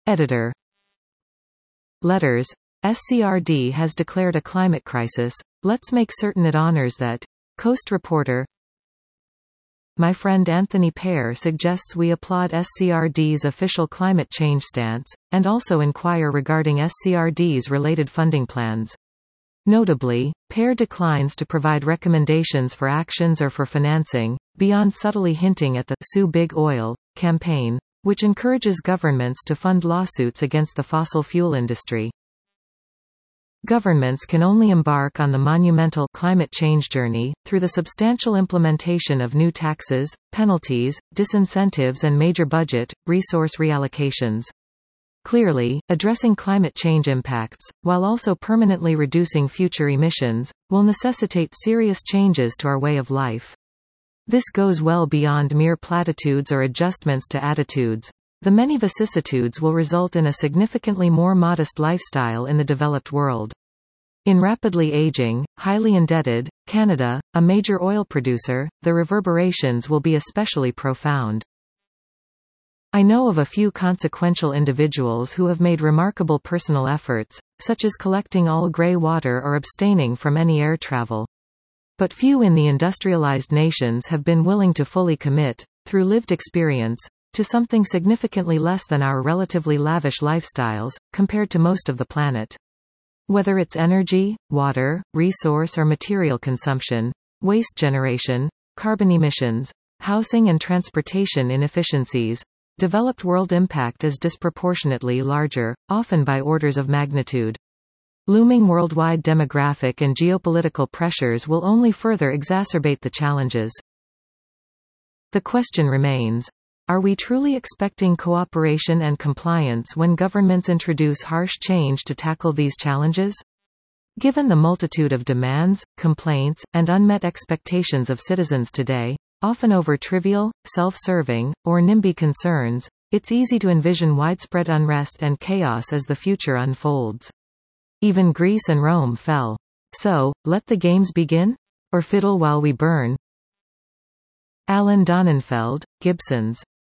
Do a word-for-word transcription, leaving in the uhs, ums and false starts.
Editor. Letters. S C R D has declared a climate crisis. Let's make certain it honors that. Coast Reporter. My friend Anthony Pear suggests we applaud S C R D's official climate change stance, and also inquire regarding S C R D's related funding plans. Notably, Pear declines to provide recommendations for actions or for financing, beyond subtly hinting at the "Sue Big Oil" campaign, which encourages governments to fund lawsuits against the fossil fuel industry. Governments can only embark on the monumental climate change journey through the substantial implementation of new taxes, penalties, disincentives and major budget, resource reallocations. Clearly, addressing climate change impacts, while also permanently reducing future emissions, will necessitate serious changes to our way of life. This goes well beyond mere platitudes or adjustments to attitudes. The many vicissitudes will result in a significantly more modest lifestyle in the developed world. In rapidly aging, highly indebted, Canada, a major oil producer, the reverberations will be especially profound. I know of a few consequential individuals who have made remarkable personal efforts, such as collecting all grey water or abstaining from any air travel. But few in the industrialized nations have been willing to fully commit, through lived experience, to something significantly less than our relatively lavish lifestyles, compared to most of the planet. Whether it's energy, water, resource or material consumption, waste generation, carbon emissions, housing and transportation inefficiencies, developed world impact is disproportionately larger, often by orders of magnitude. Looming worldwide demographic and geopolitical pressures will only further exacerbate the challenges. The question remains: are we truly expecting cooperation and compliance when governments introduce harsh change to tackle these challenges? Given the multitude of demands, complaints, and unmet expectations of citizens today, often over trivial, self-serving, or NIMBY concerns, it's easy to envision widespread unrest and chaos as the future unfolds. Even Greece and Rome fell. So, let the games begin? Or fiddle while we burn? Alan Donenfeld, Gibsons.